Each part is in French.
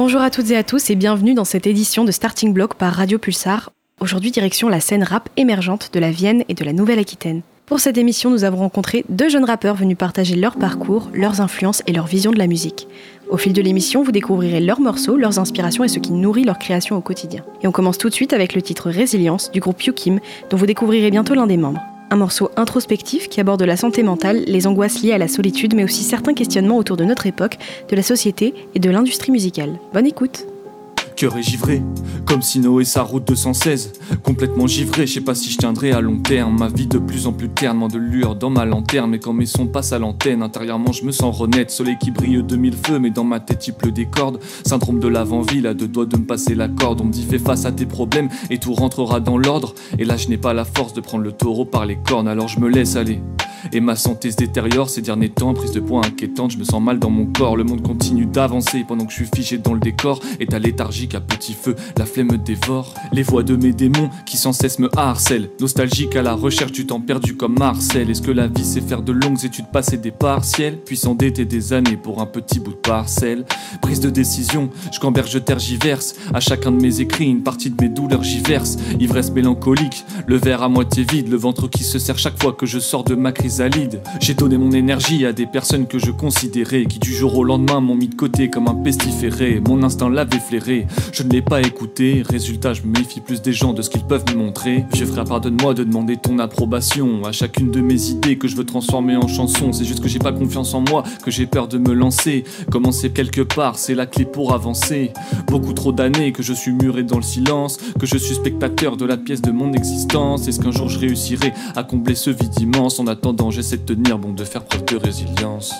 Bonjour à toutes et à tous et bienvenue dans cette édition de Starting Block par Radio Pulsar. Aujourd'hui, direction la scène rap émergente de la Vienne et de la Nouvelle-Aquitaine. Pour cette émission, nous avons rencontré 2 jeunes rappeurs venus partager leur parcours, leurs influences et leur vision de la musique. Au fil de l'émission, vous découvrirez leurs morceaux, leurs inspirations et ce qui nourrit leur création au quotidien. Et on commence tout de suite avec le titre Résilience du groupe Yukim, dont vous découvrirez bientôt l'un des membres. Un morceau introspectif qui aborde la santé mentale, les angoisses liées à la solitude, mais aussi certains questionnements autour de notre époque, de la société et de l'industrie musicale. Bonne écoute! Cœur est givré, comme Sino et sa route 216. Complètement givré, je sais pas si je tiendrai à long terme. Ma vie de plus en plus terne, moins de lueur dans ma lanterne. Mais quand mes sons passent à l'antenne, intérieurement je me sens renette. Soleil qui brille de 1000 feux, mais dans ma tête il pleut des cordes. Syndrome de l'avant-vie, à 2 doigts de me passer la corde. On me dit fais face à tes problèmes et tout rentrera dans l'ordre. Et là je n'ai pas la force de prendre le taureau par les cornes, alors je me laisse aller. Et ma santé se détériore ces derniers temps, prise de poids inquiétante, je me sens mal dans mon corps. Le monde continue d'avancer pendant que je suis figé dans le décor. État léthargique à petit feu, la flemme me dévore. Les voix de mes démons qui sans cesse me harcèlent. Nostalgique à la recherche du temps perdu comme Marcel. Est-ce que la vie c'est faire de longues études, passer des partiels, puis s'endetter des années pour un petit bout de parcelle? Prise de décision, je camberge, je tergiverse. À chacun de mes écrits, une partie de mes douleurs j'y verse. Ivresse mélancolique, le verre à moitié vide, le ventre qui se serre chaque fois que je sors de ma crise. J'ai donné mon énergie à des personnes que je considérais, qui du jour au lendemain m'ont mis de côté comme un pestiféré. Mon instinct l'avait flairé, je ne l'ai pas écouté. Résultat, je me méfie plus des gens, de ce qu'ils peuvent me montrer. Vieux frère, pardonne-moi de demander ton approbation à chacune de mes idées que je veux transformer en chansons. C'est juste que j'ai pas confiance en moi, que j'ai peur de me lancer. Commencer quelque part, c'est la clé pour avancer. Beaucoup trop d'années que je suis muré dans le silence, que je suis spectateur de la pièce de mon existence. Est-ce qu'un jour je réussirai à combler ce vide immense? En attendant, j'essaie de tenir bon, de faire preuve de résilience.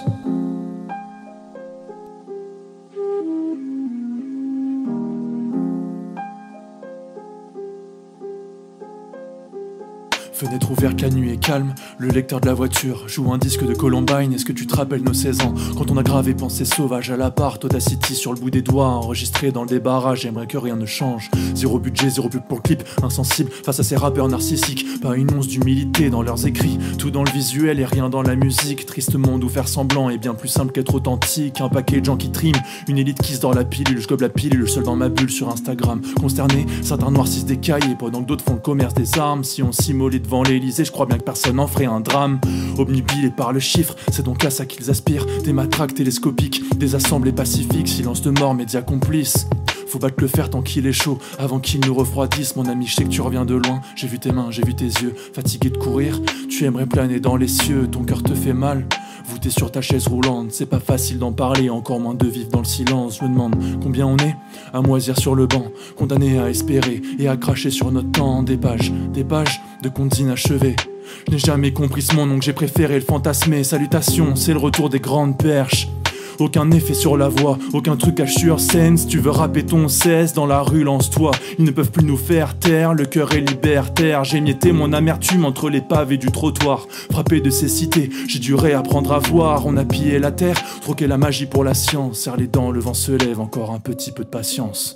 Fenêtre ouverte, la nuit est calme, le lecteur de la voiture joue un disque de Columbine. Est-ce que tu te rappelles nos 16 ans, quand on a gravé pensées sauvages à l'appart, Audacity sur le bout des doigts, enregistré dans le débarrage, j'aimerais que rien ne change. Zéro budget, zéro pub pour le clip, insensible face à ces rappeurs narcissiques, pas une once d'humilité dans leurs écrits, tout dans le visuel et rien dans la musique. Triste monde où faire semblant est bien plus simple qu'être authentique. Un paquet de gens qui triment, une élite qui se dort la pilule, je gobe la pilule seul dans ma bulle sur Instagram. Consterné, certains noircissent des cahiers pendant que d'autres font le commerce des armes. Si on s'immolait devant l'Elysée, je crois bien que personne n'en ferait un drame. Obnubilés par le chiffre, c'est donc à ça qu'ils aspirent. Des matraques télescopiques, des assemblées pacifiques, silence de mort, médias complices. Faut battre le fer tant qu'il est chaud, avant qu'il nous refroidisse. Mon ami, je sais que tu reviens de loin, j'ai vu tes mains, j'ai vu tes yeux. Fatigué de courir, tu aimerais planer dans les cieux. Ton cœur te fait mal, voûté sur ta chaise roulante. C'est pas facile d'en parler, encore moins de vivre dans le silence. Je me demande combien on est à moisir sur le banc, condamné à espérer et à cracher sur notre temps. Des pages de comptes inachevés. Je n'ai jamais compris ce monde, donc j'ai préféré le fantasmer. Salutations, c'est le retour des grandes perches. Aucun effet sur la voix, aucun trucage sur scène. Si tu veux rapper ton cesse dans la rue, lance-toi. Ils ne peuvent plus nous faire taire, le cœur est libertaire. J'ai émietté mon amertume entre les pavés du trottoir. Frappé de cécité, j'ai dû réapprendre à voir. On a pillé la terre, troqué la magie pour la science. Serre les dents, le vent se lève, encore un petit peu de patience.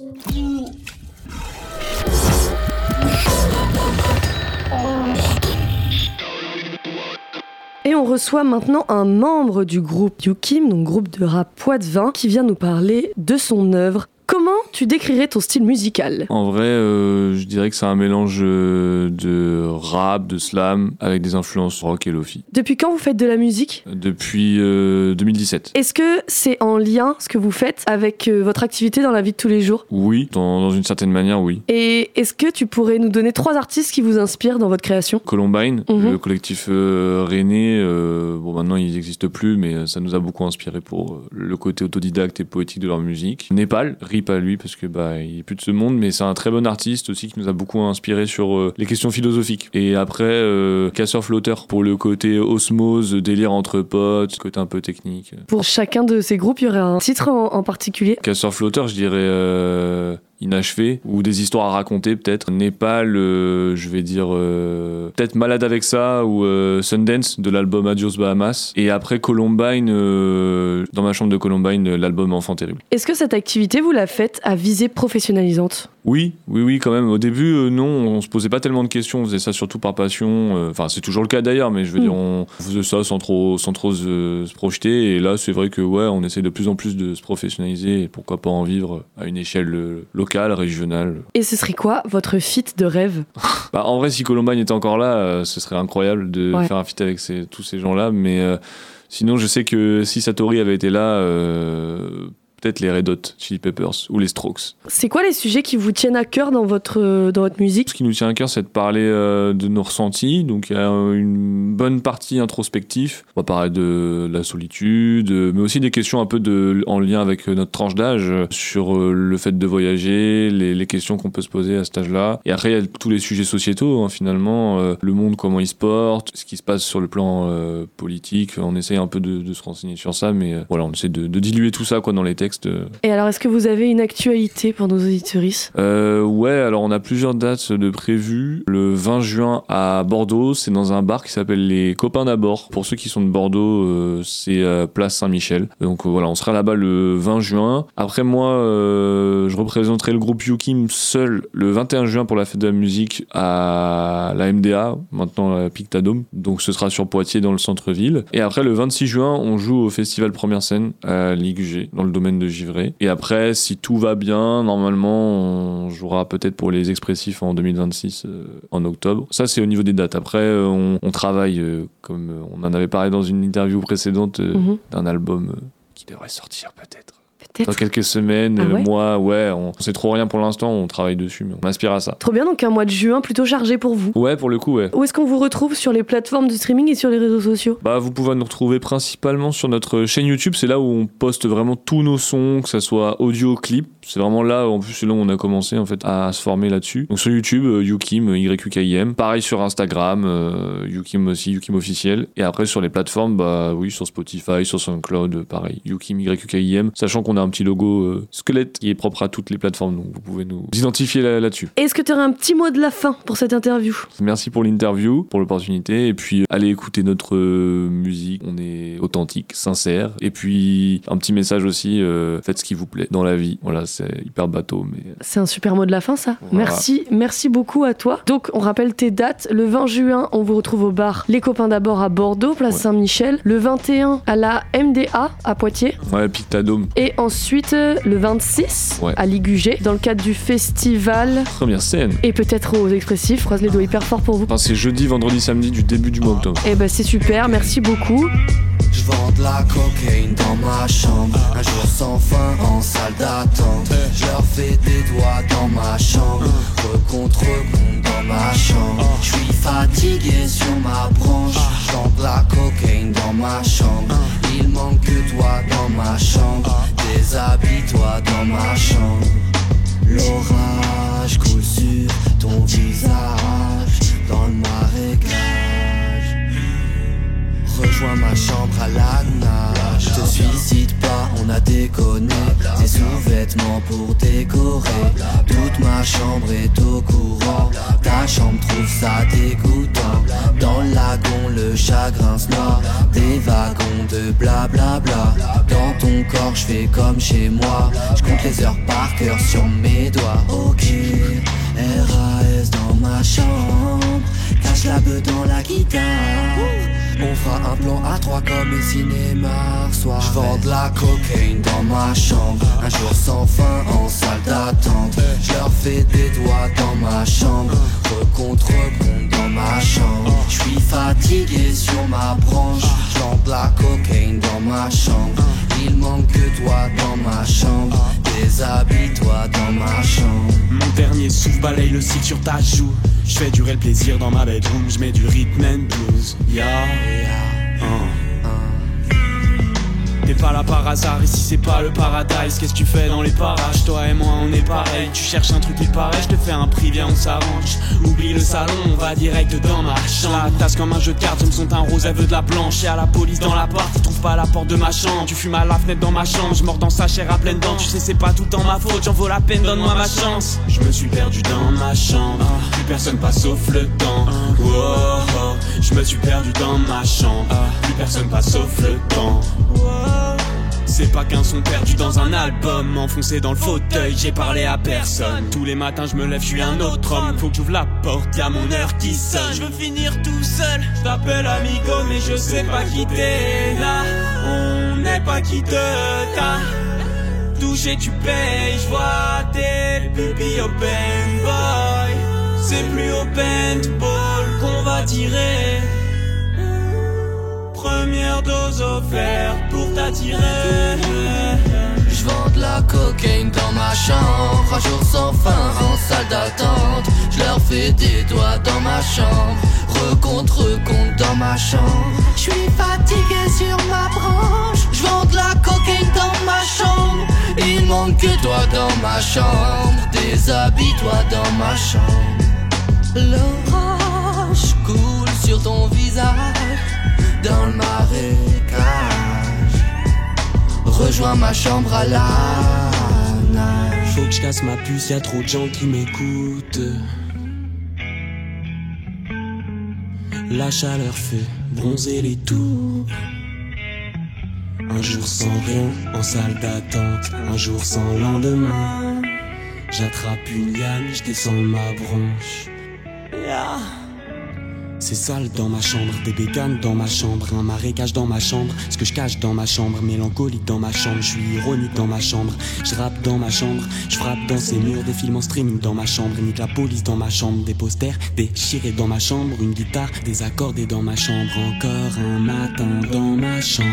Et on reçoit maintenant un membre du groupe Yukim, donc groupe de rap Poitevin, qui vient nous parler de son œuvre. Comment tu décrirais ton style musical ? En vrai, je dirais que c'est un mélange de rap, de slam, avec des influences rock et lofi. Depuis quand vous faites de la musique ? Depuis 2017. Est-ce que c'est en lien, ce que vous faites, avec votre activité dans la vie de tous les jours ? Oui, dans une certaine manière, oui. Et est-ce que tu pourrais nous donner 3 artistes qui vous inspirent dans votre création ? Columbine, le collectif rennais, bon maintenant ils n'existent plus, mais ça nous a beaucoup inspiré pour le côté autodidacte et poétique de leur musique. Népal, rip à lui parce que il est plus de ce monde, mais c'est un très bon artiste aussi qui nous a beaucoup inspiré sur les questions philosophiques. Et après Casseur Flotteur pour le côté osmose, délire entre potes, côté un peu technique. Pour chacun de ces groupes, il y aurait un titre en particulier ? Casseur Flotteur, je dirais inachevé, ou des histoires à raconter peut-être. Népal, je vais dire peut-être Malade avec ça, ou Sundance de l'album Adios Bahamas. Et après Columbine, dans ma chambre de Columbine, l'album Enfant Terrible. Est-ce que cette activité, vous la faites à visée professionnalisante ? Oui, quand même. Au début, non, on se posait pas tellement de questions. On faisait ça surtout par passion. Enfin, c'est toujours le cas d'ailleurs, mais je veux dire, on faisait ça sans trop se projeter. Et là, c'est vrai que on essaie de plus en plus de se professionnaliser et pourquoi pas en vivre à une échelle locale, régionale. Et ce serait quoi votre feat de rêve? En vrai, si Columbine était encore là, ce serait incroyable de faire un feat avec tous ces gens-là. Mais sinon, je sais que si Satori avait été là, peut-être les Red Hot Chili Peppers ou les Strokes. C'est quoi les sujets qui vous tiennent à cœur dans votre musique? Ce qui nous tient à cœur, c'est de parler de nos ressentis. Donc il y a une bonne partie introspective. On va parler de la solitude, mais aussi des questions un peu en lien avec notre tranche d'âge, sur le fait de voyager, les questions qu'on peut se poser à cet âge-là. Et après, il y a tous les sujets sociétaux, finalement. Le monde, comment il se porte, ce qui se passe sur le plan politique. On essaye un peu de se renseigner sur ça, mais voilà, on essaie de diluer tout ça dans les textes. Et alors, est-ce que vous avez une actualité pour nos auditeuristes? Alors on a plusieurs dates de prévues. Le 20 juin à Bordeaux, c'est dans un bar qui s'appelle les Copains d'Abord. Pour ceux qui sont de Bordeaux, c'est place Saint-Michel. Donc voilà, on sera là-bas le 20 juin. Après moi, je représenterai le groupe Yukim seul le 21 juin pour la fête de la musique à la MDA, maintenant la Pictadome. Donc ce sera sur Poitiers dans le centre-ville. Et après le 26 juin, on joue au festival Première Scène à l'IGG dans le domaine de Givray. Et après, si tout va bien, normalement, on jouera peut-être pour les Expressifs en 2026, en octobre. Ça, c'est au niveau des dates. Après, on travaille, comme on en avait parlé dans une interview précédente, d'un album qui devrait sortir peut-être. Dans quelques semaines, mois, on sait trop rien pour l'instant, on travaille dessus, mais on aspire à ça. Trop bien, donc un mois de juin plutôt chargé pour vous. Ouais, pour le coup, ouais. Où est-ce qu'on vous retrouve sur les plateformes de streaming et sur les réseaux sociaux? Vous pouvez nous retrouver principalement sur notre chaîne YouTube, c'est là où on poste vraiment tous nos sons, que ça soit audio, clip. C'est vraiment là, en plus, c'est là où on a commencé en fait à se former là-dessus. Donc sur YouTube, Yukim, YUKIM. Pareil sur Instagram, Yukim aussi, Yukim officiel. Et après sur les plateformes, sur Spotify, sur SoundCloud, pareil, Yukim, YUKIM. Sachant qu'on a un petit logo squelette qui est propre à toutes les plateformes, donc vous pouvez nous identifier là-dessus. Est-ce que tu aurais un petit mot de la fin pour cette interview? Merci pour l'interview, pour l'opportunité, et puis allez écouter notre musique, on est authentique, sincère, et puis un petit message aussi, faites ce qui vous plaît dans la vie. Voilà, c'est hyper bateau, mais... C'est un super mot de la fin, ça. Voilà. Merci beaucoup à toi. Donc, on rappelle tes dates. Le 20 juin, on vous retrouve au bar Les Copains d'Abord à Bordeaux, place Saint-Michel. Le 21 à la MDA à Poitiers. Ouais, Pictadome. Et ensuite, le 26 à l'IGG, dans le cadre du festival Première Scène. Et peut-être aux Expressifs. Croise les doigts hyper fort pour vous. Enfin, c'est jeudi, vendredi, samedi du début du mois d'octobre. Et c'est super, merci beaucoup. Je vends de la cocaïne dans ma chambre, un jour sans fin en salle d'attente. Je leur fais des doigts dans ma chambre, contre dans ma chambre. Je suis fatigué sur ma branche, je vends de la cocaïne dans ma chambre. Il manque que toi dans ma chambre, déshabille-toi dans ma chambre. L'orage coule sur ton visage, dans le marécage. Rejoins ma chambre à la nage. Te suicide pas, on a déconné. Tes sous-vêtements pour décorer. Toute ma chambre est au courant. Ta chambre trouve ça dégoûtant. Dans le lagon le chagrin se noie. Des wagons de blablabla. Dans ton corps je fais comme chez moi. Je compte les heures par cœur sur mes doigts. Ok, RAS dans ma chambre. Cache la beuh dans la guitare. On fera un plan à 3 comme les cinémas soir. Je vends de la cocaïne dans ma chambre, un jour sans fin en salle d'attente. Je leur fais des doigts dans ma chambre, contre dans ma chambre. Je suis fatigué sur ma branche, je vends de la cocaïne dans ma chambre. Il manque que toi dans ma chambre, déshabille-toi dans ma chambre. Mon dernier souffle balaye le cil sur ta joue. Je fais durer le plaisir dans ma bedroom, je mets du rhythm and blues. T'es pas là par hasard, ici c'est pas le paradise. Qu'est-ce que tu fais dans les parages? Toi et moi on est pareil. Tu cherches un truc qui te paraît, je te fais un prix, viens on s'arrange. Oublie le salon, on va direct dans ma chambre. La tasse comme un jeu de cartes, je me sont un rose, elle veut de la blanche. Et à la police dans l'appart, ils trouvent pas la porte de ma chambre. Tu fumes à la fenêtre dans ma chambre, je mords dans sa chair à pleines dents. Tu sais c'est pas tout en ma faute, j'en vaut la peine, donne-moi ma chance. Je me suis perdu dans ma chambre, plus personne passe sauf le temps. Je me suis perdu dans ma chambre, plus personne passe sauf le temps. C'est pas qu'un son perdu dans un album, enfoncé dans le fauteuil, j'ai parlé à personne. Tous les matins je me lève, je suis un autre homme. Faut que j'ouvre la porte, y'a mon heure qui sonne. Je veux finir tout seul, je t'appelle amigo mais je sais pas qui t'es là. On n'est pas qui te t'a touché, tu payes, je vois tes pupilles open boy. C'est plus au paintball qu'on va tirer. Première dose offerte pour t'attirer. Je vends de la cocaïne dans ma chambre, un jour sans fin en salle d'attente. Je leur fais des doigts dans ma chambre, recompte dans ma chambre. Je suis fatigué sur ma branche, je vends de la cocaïne dans ma chambre. Il manque que toi dans ma chambre, déshabille-toi dans ma chambre. L'orage coule sur ton visage, dans le marécage. Rejoins ma chambre à la nage. Faut que je casse ma puce, y'a trop de gens qui m'écoutent. La chaleur fait bronzer les tours. Un jour sans rien, en salle d'attente. Un jour sans lendemain. J'attrape une liane, je descends ma branche. C'est sale dans ma chambre, des bécanes dans ma chambre, un marécage dans ma chambre, ce que je cache dans ma chambre, mélancolique dans ma chambre, je suis ironique dans ma chambre, je rappe dans ma chambre, je frappe dans ces murs, des films en streaming dans ma chambre, nique la police dans ma chambre, des posters déchirés dans ma chambre, une guitare désaccordée dans ma chambre, encore un matin dans ma chambre.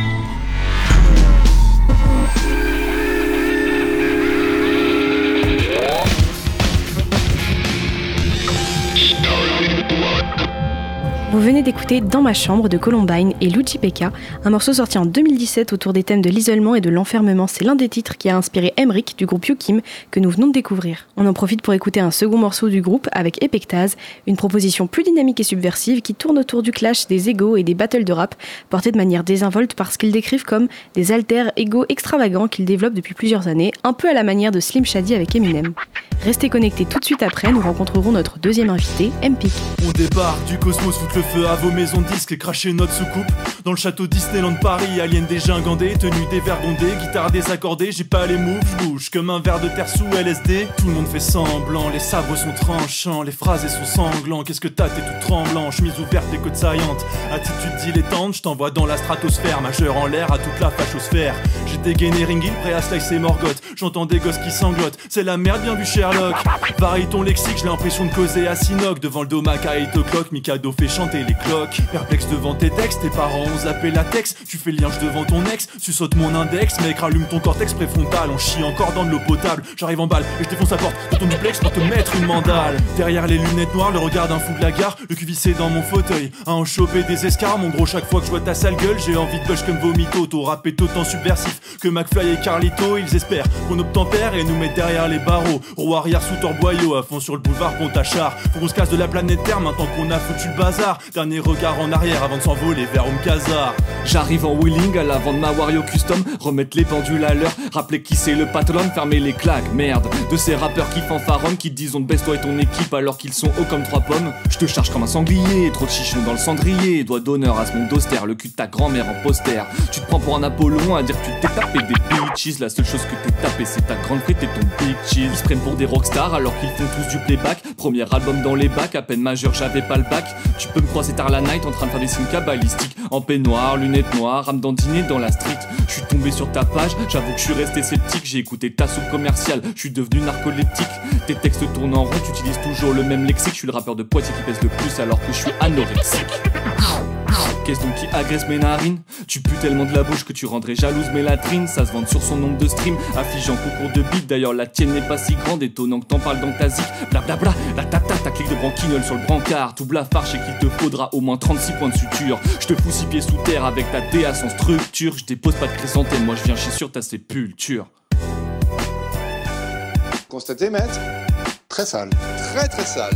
Vous venez d'écouter Dans ma chambre de Columbine et Luigi Becca, un morceau sorti en 2017 autour des thèmes de l'isolement et de l'enfermement. C'est l'un des titres qui a inspiré Emric du groupe YouKim que nous venons de découvrir. On en profite pour écouter un second morceau du groupe avec Epectase, une proposition plus dynamique et subversive qui tourne autour du clash des égos et des battles de rap, portés de manière désinvolte parce qu'ils décrivent comme des alter-égos extravagants qu'ils développent depuis plusieurs années, un peu à la manière de Slim Shady avec Eminem. Restez connectés tout de suite après, nous rencontrerons notre deuxième invité, M-Pic. On débarque du cosmos, foutre le feu à vos maisons de disques et cracher notre soucoupe. Dans le château Disneyland Paris, aliens dégingandés, tenue dévergondée, guitare désaccordée, j'ai pas les moves, je bouge comme un verre de terre sous LSD. Tout le monde fait semblant, les sabres sont tranchants, les phrases sont sanglants. Qu'est-ce que t'as, t'es tout tremblant, chemise ouverte, les côtes saillantes. Attitude dilettante, je t'envoie dans la stratosphère, majeur en l'air à toute la fachosphère. J'ai dégainé Ringil, prêt à slicer Morgoth. J'entends des gosses qui sanglotent, c'est la merde, bien vu Sherlock. Varie ton lexique, j'ai l'impression de causer à Sinoc. Devant le domac à 8 o'clock, Mikado fait chanter les cloques. Perplexe devant tes textes, tes parents ont zappé la texte. Tu fais le linge devant ton ex, tu sautes mon index. Mec, rallume ton cortex préfrontal, on chie encore dans de l'eau potable. J'arrive en balle et je défonce la porte de ton duplex pour te mettre une mandale. Derrière les lunettes noires, le regard d'un fou de la gare, le cul vissé dans mon fauteuil, à en choper des escarres. Mon gros, chaque fois que je vois ta sale gueule, j'ai envie de push comme Vomito. T'au rap est autant subversif que McFly et Carlito. Ils espèrent qu'on obtempère et nous mettre derrière les barreaux. Roue arrière sous torboyau, à fond sur le boulevard Pontachard. Faut qu'on se casse de la planète Terre maintenant qu'on a foutu le bazar. Dernier regard en arrière avant de s'envoler vers Omkazar. J'arrive en wheeling à l'avant de ma Wario Custom, remettre les pendules à l'heure, rappeler qui c'est le patron, fermer les claques, merde. De ces rappeurs qui fanfaronnent, qui te disent on te baisse toi et ton équipe alors qu'ils sont hauts comme 3 pommes. Je te charge comme un sanglier, trop de chichons dans le cendrier. Doigt d'honneur à ce monde d'austère, le cul de ta grand-mère en poster. Tu te prends pour un Apollon à dire que tu t'es tapé des bitches. La seule chose que t'es tapé c'est ta grande frite et ton big cheese. Ils se prennent pour des rockstars alors qu'ils font tous du playback. Premier album dans les bacs, à peine majeur j'avais pas le bac. Tu peux me croiser tard la night en train de faire des signes cabalistiques. En peignoir, lunettes noires, âme dandinée dans la street. Je suis tombé sur ta page, j'avoue que je suis resté sceptique. J'ai écouté ta soupe commerciale, je suis devenu narcoleptique. Tes textes tournent en rond, tu utilises toujours le même lexique. Je suis le rappeur de Poitiers qui pèse le plus alors que je suis anorexique. Qu'est-ce donc qui agresse mes narines? Tu pues tellement de la bouche que tu rendrais jalouse mes latrines. Ça se vante sur son nombre de streams, affligeant concours de beat. D'ailleurs la tienne n'est pas si grande, étonnant que t'en parles dans ta zik. Blablabla, la tata, ta clique de branquignol sur le brancard. Tout blafarche et qu'il te faudra au moins 36 points de suture. Je te fous 6 pieds sous terre avec ta DA sans structure. Je dépose pas de chrysanthème, moi je viens chier sur ta sépulture. Constatez, maître? Très sale. Très très sale.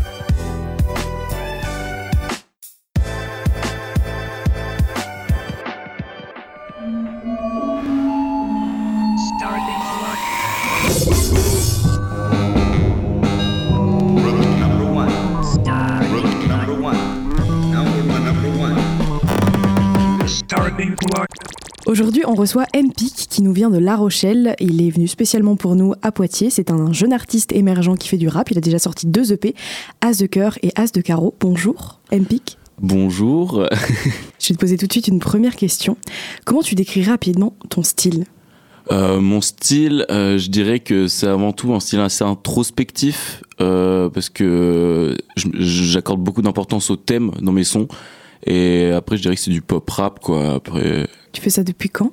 Starting clock. Aujourd'hui, on reçoit Empik qui nous vient de La Rochelle. Il est venu spécialement pour nous à Poitiers. C'est un jeune artiste émergent qui fait du rap. Il a déjà sorti 2 EP, As de cœur et As de carreau. Bonjour Empik. Bonjour. Je vais te poser tout de suite une première question. Comment tu décris rapidement ton style ? Mon style, je dirais que c'est avant tout un style assez introspectif parce que j'accorde beaucoup d'importance au thème dans mes sons. Et après, je dirais que c'est du pop rap, quoi. Après, tu fais ça depuis quand ?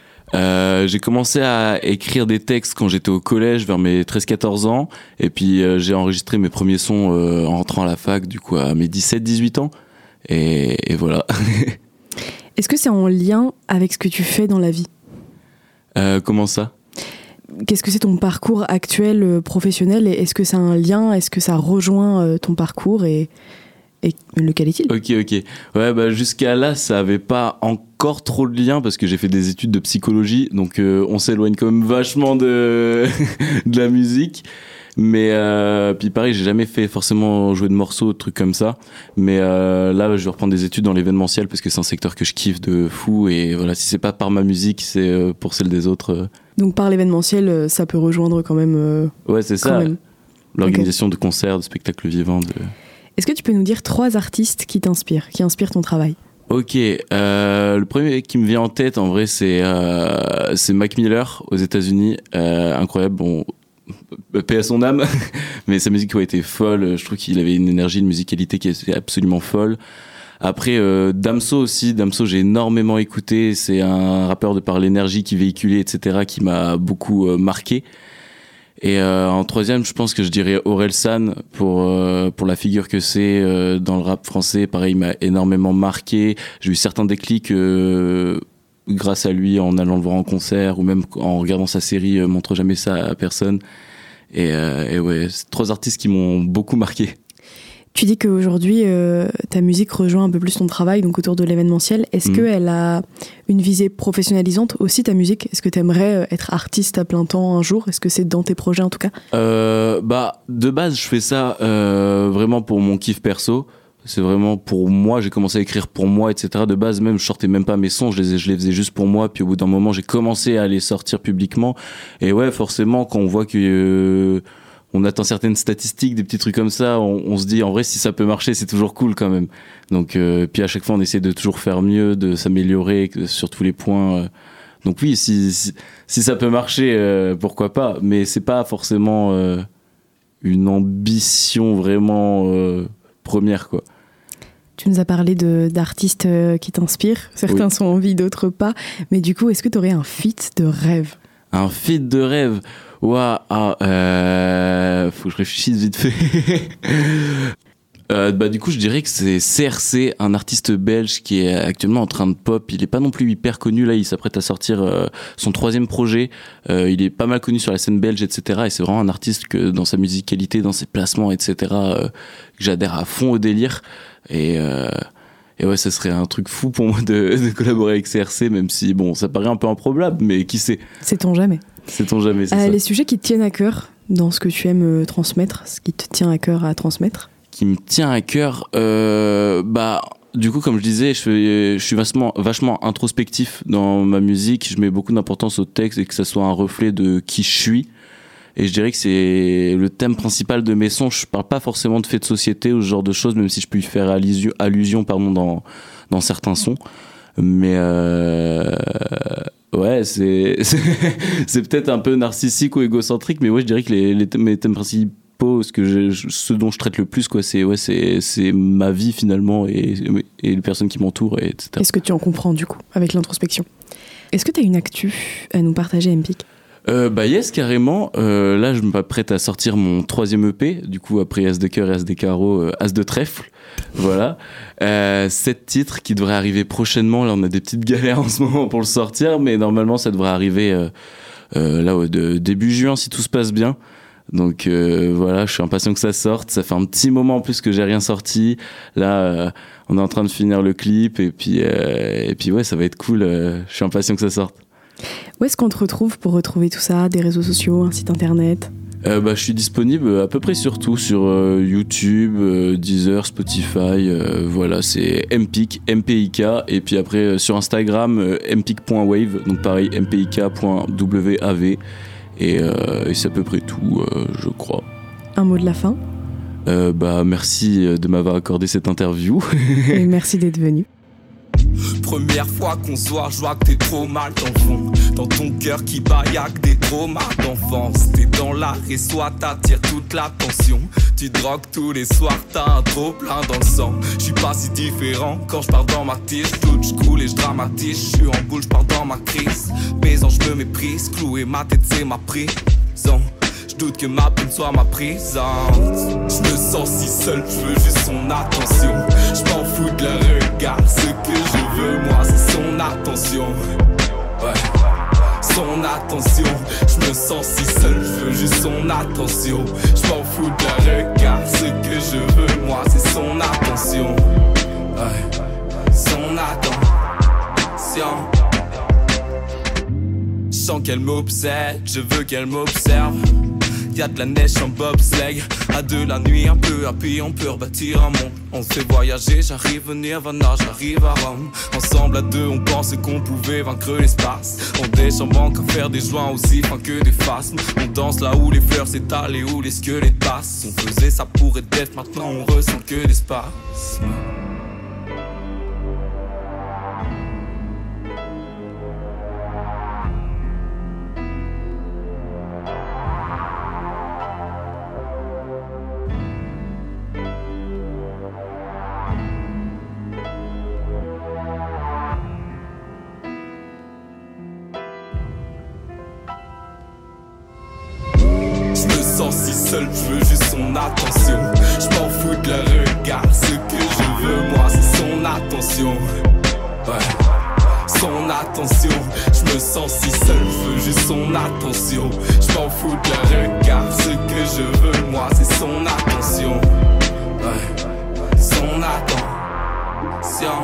J'ai commencé à écrire des textes quand j'étais au collège, vers mes 13-14 ans. Et puis, j'ai enregistré mes premiers sons en rentrant à la fac, du coup, à mes 17-18 ans. Et voilà. Est-ce que c'est en lien avec ce que tu fais dans la vie ? Comment ça ? Qu'est-ce que c'est ton parcours actuel professionnel ? Et est-ce que ça a un lien ? Est-ce que ça rejoint ton parcours et lequel est-il ? Ok. Ouais, bah jusqu'à là, ça avait pas encore trop de lien parce que j'ai fait des études de psychologie, donc on s'éloigne quand même vachement de la musique. Mais puis pareil, j'ai jamais fait forcément jouer de morceaux, de trucs comme ça. Mais là, je vais reprendre des études dans l'événementiel parce que c'est un secteur que je kiffe de fou. Et voilà, si c'est pas par ma musique, c'est pour celle des autres. Donc par l'événementiel, ça peut rejoindre quand même. Ouais, c'est ça. Même. L'organisation de concerts, de spectacles vivants. Est-ce que tu peux nous dire 3 artistes qui t'inspirent, qui inspirent ton travail ? Ok, le premier qui me vient en tête, en vrai, c'est Mac Miller aux États-Unis. Incroyable, bon, paix à son âme, mais sa musique a été folle. Je trouve qu'il avait une énergie, une musicalité qui était absolument folle. Après, Damso aussi. Damso, j'ai énormément écouté. C'est un rappeur de par l'énergie qu'il véhiculait, etc., qui m'a beaucoup marqué. Et en troisième, je pense que je dirais Orelsan pour la figure que c'est dans le rap français. Pareil, il m'a énormément marqué. J'ai eu certains déclics grâce à lui en allant le voir en concert ou même en regardant sa série Montre jamais ça à personne. Et ouais, c'est 3 artistes qui m'ont beaucoup marqué. Tu dis qu'aujourd'hui, ta musique rejoint un peu plus ton travail, donc autour de l'événementiel. Est-ce qu'elle a une visée professionnalisante aussi, ta musique ? Est-ce que tu aimerais être artiste à plein temps un jour ? Est-ce que c'est dans tes projets en tout cas ? Bah, de base, je fais ça vraiment pour mon kiff perso. C'est vraiment pour moi, j'ai commencé à écrire pour moi, etc. De base, même, je sortais même pas mes sons, je les faisais juste pour moi. Puis au bout d'un moment, j'ai commencé à les sortir publiquement. Et ouais, forcément, quand on voit que... on atteint certaines statistiques, des petits trucs comme ça, on se dit en vrai si ça peut marcher c'est toujours cool quand même. Donc puis à chaque fois on essaie de toujours faire mieux, de s'améliorer sur tous les points. Donc oui, si ça peut marcher, pourquoi pas. Mais c'est pas forcément une ambition vraiment première quoi. Tu nous as parlé d'artistes qui t'inspirent. Certains sont en vie, d'autres pas. Mais du coup, est-ce que tu aurais un feat de rêve ? Un feat de rêve ? Ouah, faut que je réfléchisse vite fait. Bah du coup je dirais que c'est CRC, un artiste belge qui est actuellement en train de pop. Il est pas non plus hyper connu, là il s'apprête à sortir son 3e projet. Il est pas mal connu sur la scène belge, etc. Et c'est vraiment un artiste que dans sa musicalité, dans ses placements, etc. Que j'adhère à fond au délire. Et ouais, ça serait un truc fou pour moi de collaborer avec CRC, même si bon ça paraît un peu improbable, mais qui sait. Sait-on jamais. Sait-on jamais, c'est ça. Les sujets qui te tiennent à cœur dans ce que tu aimes transmettre, ce qui te tient à cœur à transmettre ? Qui me tient à cœur, bah du coup comme je disais, je suis vachement introspectif dans ma musique. Je mets beaucoup d'importance au texte et que ça soit un reflet de qui je suis. Et je dirais que c'est le thème principal de mes sons. Je parle pas forcément de faits de société ou ce genre de choses, même si je peux y faire allusion dans certains sons. Mais ouais, c'est peut-être un peu narcissique ou égocentrique, mais ouais, je dirais que mes thèmes principaux, ce dont je traite le plus, quoi, c'est ma vie finalement et les personnes qui m'entourent, etc. Est-ce que tu en comprends du coup avec l'introspection ? Est-ce que tu as une actu à nous partager, Empik ? Bah yes, carrément. Là, je m'apprête à sortir mon 3e EP, du coup après As de cœur et As de carreau, As de trèfle. Voilà. 7 titres qui devraient arriver prochainement. Là, on a des petites galères en ce moment pour le sortir, mais normalement, ça devrait arriver début juin si tout se passe bien. Donc voilà, je suis impatient que ça sorte. Ça fait un petit moment en plus que j'ai rien sorti. Là, on est en train de finir le clip et puis ouais, ça va être cool. Je suis impatient que ça sorte. Où est-ce qu'on te retrouve pour retrouver tout ça ? Des réseaux sociaux, un site internet ? Je suis disponible à peu près sur tout, sur YouTube, Deezer, Spotify, voilà, c'est MPIK, MPIK, et puis après sur Instagram, mpik.wave, donc pareil, mpik.wav, et c'est à peu près tout, je crois. Un mot de la fin ? Merci de m'avoir accordé cette interview. Et merci d'être venu. Première fois qu'on se voit, je vois que t'es trop mal dans le fond. Dans ton cœur qui bat, y'a que des traumas d'enfance. T'es dans l'art et soit t'attires toute l'attention. Tu drogues tous les soirs, t'as un trop plein dans le sang. J'suis pas si différent quand j'pars dans ma tige. J'coule et j'dramatise, j'suis en boule, j'pars dans ma crise. Maison, j'me méprise, clouer ma tête c'est ma prison. J'doute que ma peine soit ma prison. J'me sens si seul, j'veux juste son attention. J'm'en fous de leur regard, ce que je veux moi c'est son attention. Ouais, son attention. J'me sens si seul, j'veux juste son attention. J'm'en fous de leur regard, ce que je veux moi c'est son attention. Ouais, son attention. Je sens qu'elle m'obsède, je veux qu'elle m'observe. Y'a de la neige en bobsleigh. À deux la nuit, un peu à pied, on peut rebâtir un monde. On se fait voyager, j'arrive à Nirvana, j'arrive à Rome. Ensemble à deux, on pensait qu'on pouvait vaincre l'espace. On déchante manque à faire des joints aussi fins que des phasmes. On danse là où les fleurs s'étalent et où les squelettes passent. On faisait ça pour être def, maintenant on ressent que l'espace. Si seul, je veux juste son attention. Je m'en fous de leur regard. Ce que je veux, moi, c'est son attention. Ouais, son attention. Je me sens si seul, je veux juste son attention. Je m'en fous de leur regard. Ce que je veux, moi, c'est son attention. Ouais, son attention.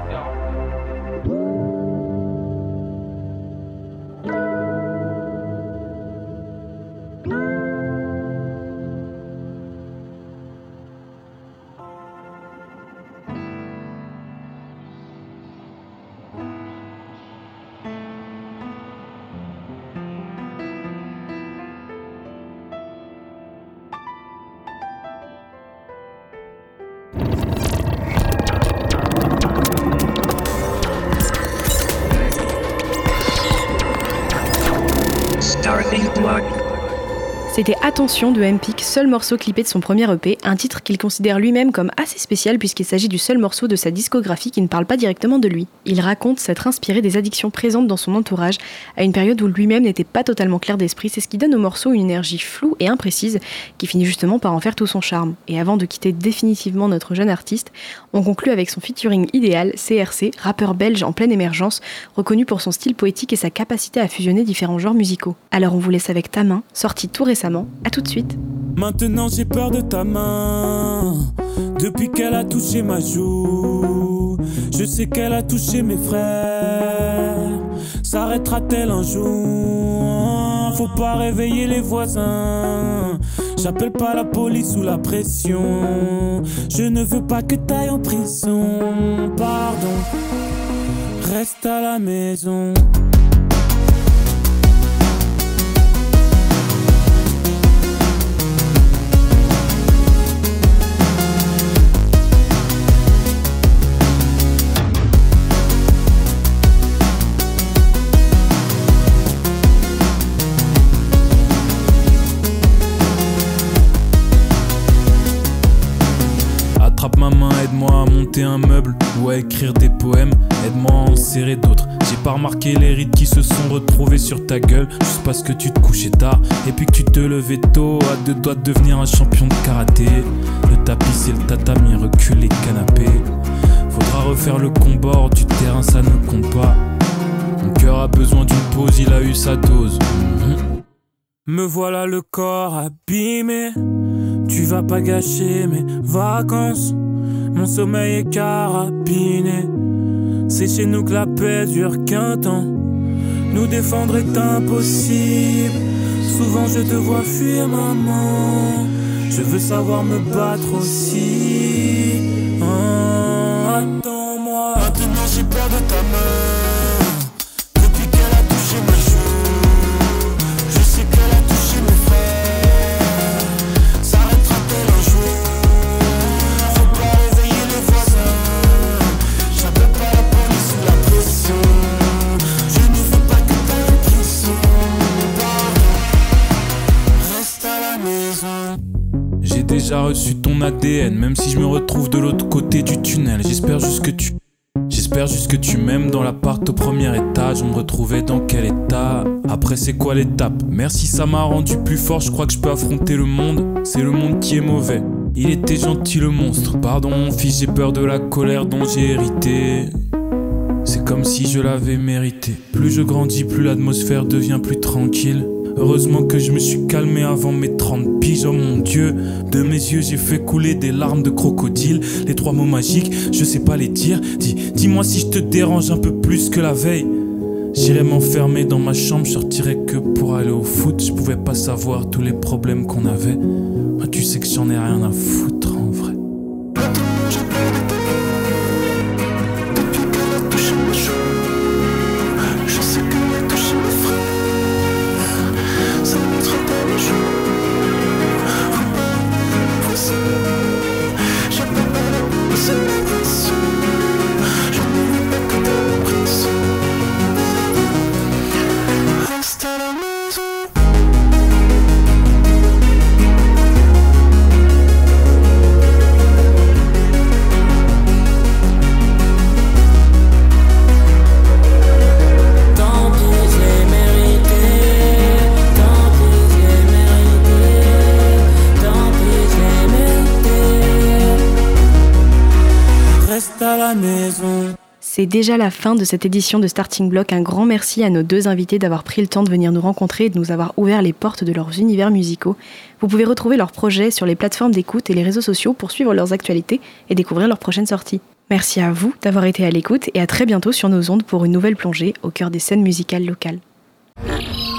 C'était Attention de MPIK, seul morceau clippé de son premier EP, un titre qu'il considère lui-même comme assez spécial puisqu'il s'agit du seul morceau de sa discographie qui ne parle pas directement de lui. Il raconte s'être inspiré des addictions présentes dans son entourage à une période où lui-même n'était pas totalement clair d'esprit. C'est ce qui donne au morceau une énergie floue et imprécise qui finit justement par en faire tout son charme. Et avant de quitter définitivement notre jeune artiste, on conclut avec son featuring idéal, CRC, rappeur belge en pleine émergence, reconnu pour son style poétique et sa capacité à fusionner différents genres musicaux. Alors on vous laisse avec Ta Main, sorti tout récemment. À tout de suite. Maintenant j'ai peur de ta main. Depuis qu'elle a touché ma joue, je sais qu'elle a touché mes frères. S'arrêtera-t-elle un jour? Faut pas réveiller les voisins. J'appelle pas la police sous la pression. Je ne veux pas que t'ailles en prison. Pardon, reste à la maison. Attrape ma main, aide-moi à monter un meuble ou à écrire des poèmes, aide-moi à en serrer d'autres. J'ai pas remarqué les rides qui se sont retrouvées sur ta gueule juste parce que tu te couchais tard et puis que tu te levais tôt, à deux doigts de devenir un champion de karaté. Le tapis c'est le tatami, recule les canapés. Faudra refaire le combat hors du terrain, ça ne compte pas. Mon cœur a besoin d'une pause, il a eu sa dose. Me voilà le corps abîmé. Tu vas pas gâcher mes vacances. Mon sommeil est carabiné. C'est chez nous que la paix dure qu'un temps. Nous défendre est impossible. Souvent je te vois fuir maman. Je veux savoir me battre aussi. Attends-moi. Maintenant j'ai peur de ta main. Depuis qu'elle a touché ma joue, je sais qu'elle a touché mes frères. S'arrêtera-t-elle un jour? Faut pas réveiller les voisins. J'appelle pas la police sous la pression. Je ne veux pas que t'aies l'impression. Reste à la maison. J'ai déjà reçu ton ADN, même si je me retrouve de l'autre côté du tunnel. J'espère juste que tu m'aimes. Dans l'appart au premier étage, on me retrouvait dans quel état? Après c'est quoi l'étape? Merci, ça m'a rendu plus fort, je crois que je peux affronter le monde. C'est le monde qui est mauvais, il était gentil le monstre. Pardon mon fils, j'ai peur de la colère dont j'ai hérité. C'est comme si je l'avais mérité. Plus je grandis, plus l'atmosphère devient plus tranquille. Heureusement que je me suis calmé avant mes 30 piges, oh mon Dieu. De mes yeux j'ai fait couler des larmes de crocodile. Les 3 mots magiques, je sais pas les dire. Dis-moi si je te dérange un peu plus que la veille. J'irai m'enfermer dans ma chambre, je sortirais que pour aller au foot. Je pouvais pas savoir tous les problèmes qu'on avait. Moi tu sais que j'en ai rien à foutre en vrai. C'est déjà la fin de cette édition de Starting Block. Un grand merci à nos 2 invités d'avoir pris le temps de venir nous rencontrer et de nous avoir ouvert les portes de leurs univers musicaux. Vous pouvez retrouver leurs projets sur les plateformes d'écoute et les réseaux sociaux pour suivre leurs actualités et découvrir leurs prochaines sorties. Merci à vous d'avoir été à l'écoute et à très bientôt sur nos ondes pour une nouvelle plongée au cœur des scènes musicales locales.